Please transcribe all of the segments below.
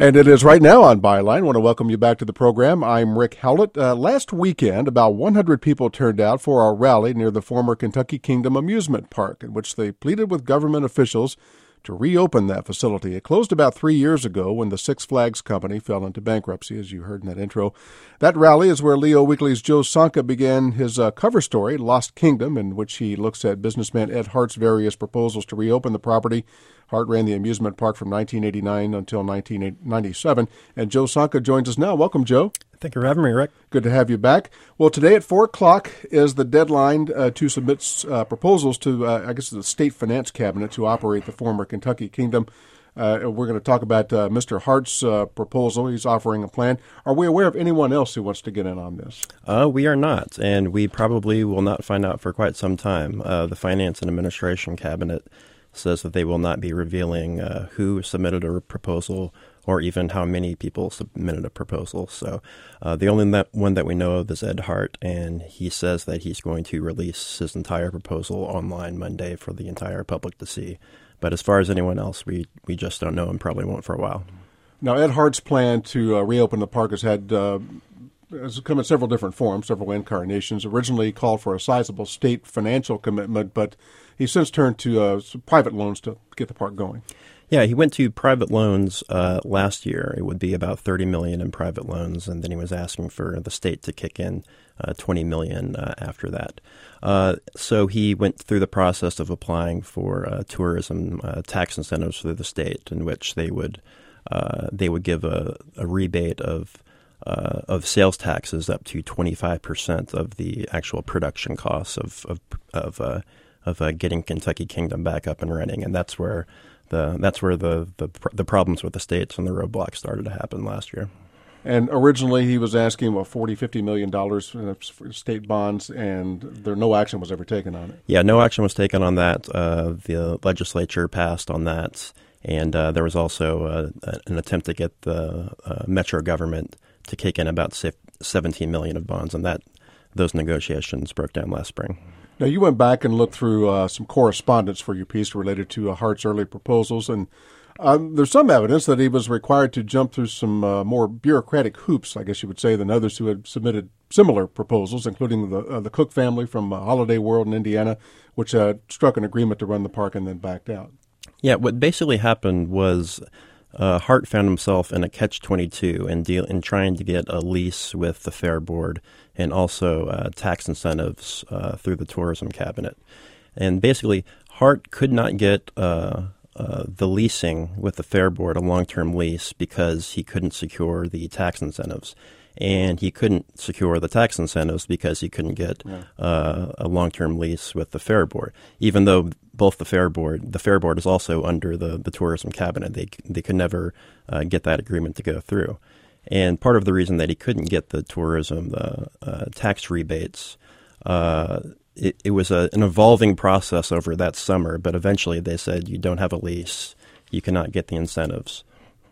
And it is right now on Byline. I want to welcome you back to the program. I'm Rick Howlett. Last weekend, about 100 people turned out for our rally near the former Kentucky Kingdom Amusement Park, in which they pleaded with government officials to reopen that facility. It closed about 3 years ago when the Six Flags Company fell into bankruptcy, as you heard in that intro. That rally is where Leo Weekly's Joe Sonka began his cover story, Lost Kingdom, in which he looks at businessman Ed Hart's various proposals to reopen the property. Hart ran the amusement park from 1989 until 1997, and Joe Sonka joins us now. Welcome, Joe. Thank you for having me, Rick. Good to have you back. Well, today at 4 o'clock is the deadline to submit proposals to, the State Finance Cabinet to operate the former Kentucky Kingdom. We're going to talk about Mr. Hart's proposal. He's offering a plan. Are we aware of anyone else who wants to get in on this? We are not, and we probably will not find out for quite some time. The Finance and Administration Cabinet says that they will not be revealing who submitted a proposal or even how many people submitted a proposal. So the only one that we know of is Ed Hart, and he says that he's going to release his entire proposal online Monday for the entire public to see. But as far as anyone else, we just don't know and probably won't for a while. Now, Ed Hart's plan to reopen the park has come in several different forms, several incarnations. Originally called for a sizable state financial commitment, but he's since turned to some private loans to get the park going. Yeah, he went to private loans last year. It would be about $30 million in private loans, and then he was asking for the state to kick in $20 million after that. So he went through the process of applying for tourism tax incentives through the state, in which they would give a rebate of sales taxes up to 25% of the actual production costs of getting Kentucky Kingdom back up and running, and that's where the problems with the states and the roadblocks started to happen last year. And originally he was asking, $40-50 million in state bonds, and no action was ever taken on it. Yeah, no action was taken on that. The legislature passed on that, and there was also an attempt to get the metro government to kick in about $17 million of bonds, and those negotiations broke down last spring. Now, you went back and looked through some correspondence for your piece related to Hart's early proposals, and there's some evidence that he was required to jump through some more bureaucratic hoops, I guess you would say, than others who had submitted similar proposals, including the Cook family from Holiday World in Indiana, which struck an agreement to run the park and then backed out. Yeah, what basically happened was Hart found himself in a catch-22 in trying to get a lease with the Fair Board and also tax incentives through the Tourism Cabinet. And basically, Hart could not get the leasing with the Fair Board, a long-term lease, because he couldn't secure the tax incentives. And he couldn't secure the tax incentives because he couldn't get a long-term lease with the Fair Board, even though both the Fair Board is also under the Tourism Cabinet. They could never get that agreement to go through. And part of the reason that he couldn't get the tourism tax rebates, it was an evolving process over that summer, but eventually they said, you don't have a lease, you cannot get the incentives.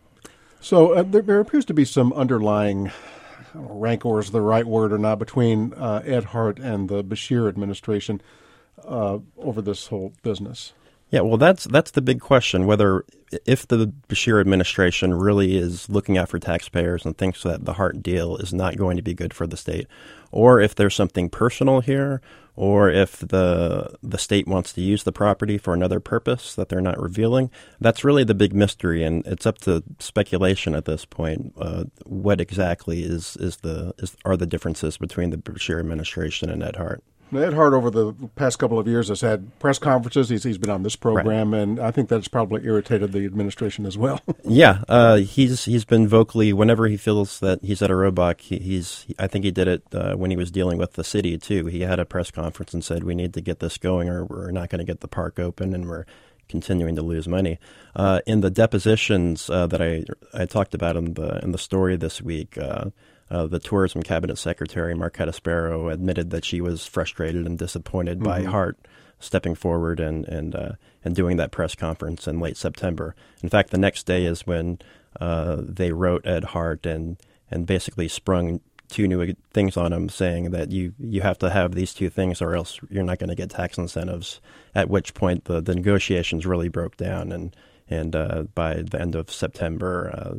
So there appears to be some underlying, rancor is the right word or not, between Ed Hart and the Beshear administration over this whole business. Yeah, well, that's the big question, if the Beshear administration really is looking out for taxpayers and thinks that the Hart deal is not going to be good for the state, or if there's something personal here, or if the state wants to use the property for another purpose that they're not revealing. That's really the big mystery, and it's up to speculation at this point. What exactly are the differences between the Beshear administration and Ed Hart? Ed Hart, over the past couple of years, has had press conferences. He's been on this program, right. And I think that's probably irritated the administration as well. Yeah, he's been vocally, whenever he feels that he's at a roadblock, I think he did it when he was dealing with the city, too. He had a press conference and said, we need to get this going or we're not going to get the park open and we're continuing to lose money. In the depositions that I talked about in the story this week, the Tourism Cabinet Secretary, Marquetta Sparrow, admitted that she was frustrated and disappointed by Hart stepping forward and doing that press conference in late September. In fact, the next day is when they wrote Ed Hart and basically sprung two new things on him, saying that you have to have these two things or else you're not going to get tax incentives, at which point the negotiations really broke down and and by the end of September,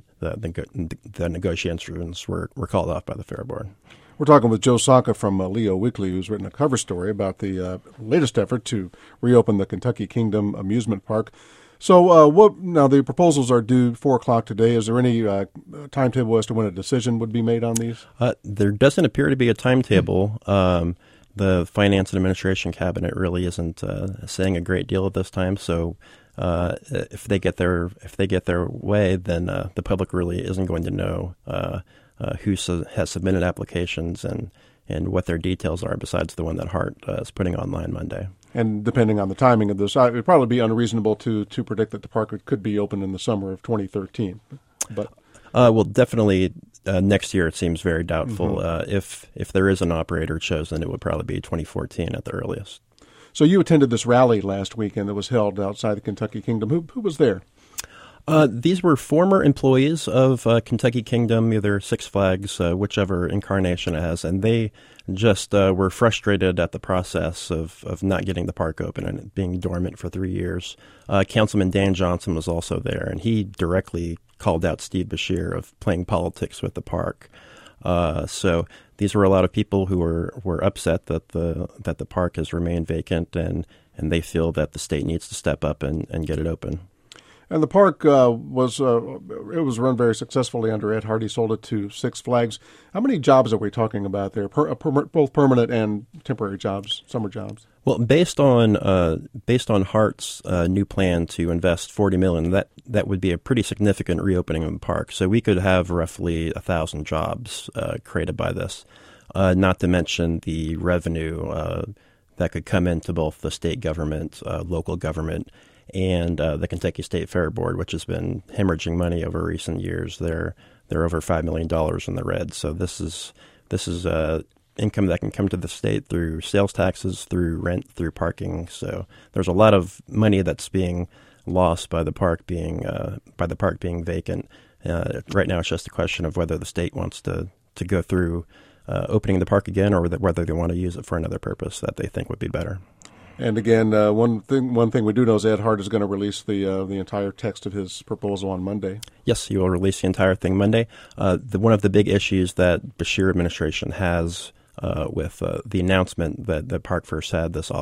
the negotiations were called off by the Fair Board. We're talking with Joe Saka from Leo Weekly, who's written a cover story about the latest effort to reopen the Kentucky Kingdom Amusement Park. So now the proposals are due 4 o'clock today. Is there any timetable as to when a decision would be made on these? There doesn't appear to be a timetable. The Finance and Administration Cabinet really isn't saying a great deal at this time. So if they get their way, then the public really isn't going to know who has submitted applications and what their details are, besides the one that Hart is putting online Monday. And depending on the timing of this, it would probably be unreasonable to predict that the park could be open in the summer of 2013. But well, definitely next year it seems very doubtful. If there is an operator chosen, it would probably be 2014 at the earliest. So you attended this rally last weekend that was held outside the Kentucky Kingdom. Who was there? These were former employees of Kentucky Kingdom, either Six Flags, whichever incarnation it has, and they just were frustrated at the process of not getting the park open and it being dormant for 3 years. Councilman Dan Johnson was also there, and he directly called out Steve Beshear of playing politics with the park. So these were a lot of people who were upset that the park has remained vacant, and they feel that the state needs to step up and get it open. And the park was run very successfully under Ed Hart. He sold it to Six Flags. How many jobs are we talking about there? Both permanent and temporary jobs, summer jobs. Well, based on Hart's new plan to invest $40 million, that would be a pretty significant reopening of the park. So we could have roughly 1,000 jobs created by this. Not to mention the revenue that could come into both the state government, local government, and the Kentucky State Fair Board, which has been hemorrhaging money over recent years. They're over $5 million in the red. So this is income that can come to the state through sales taxes, through rent, through parking. So there's a lot of money that's being lost by the park being vacant. Right now, it's just a question of whether the state wants to go through opening the park again, or whether they want to use it for another purpose that they think would be better. And again, one thing we do know is Ed Hart is going to release the entire text of his proposal on Monday. Yes, he will release the entire thing Monday. One of the big issues that Beshear administration has with the announcement that the Hart first had this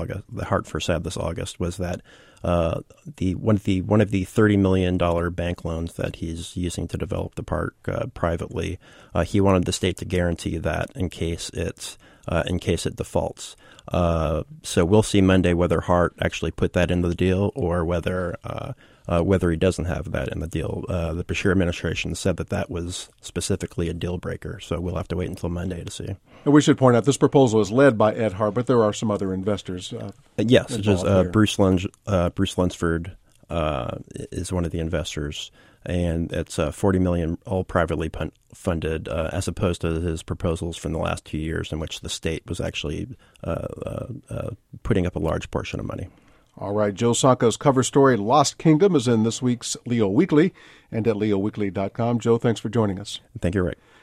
August, was that one of the $30 million bank loans that he's using to develop the park privately, he wanted the state to guarantee that in case it defaults. So we'll see Monday whether Hart actually put that into the deal, or whether he doesn't have that in the deal. The Beshear administration said that was specifically a deal breaker, so we'll have to wait until Monday to see. And we should point out this proposal is led by Ed Hart, but there are some other investors. Yes, such as Bruce Lunsford is one of the investors, and it's $40 million, all privately funded, as opposed to his proposals from the last 2 years, in which the state was actually putting up a large portion of money. All right, Joe Saka's cover story, Lost Kingdom, is in this week's Leo Weekly and at leoweekly.com. Joe, thanks for joining us. Thank you, Rick.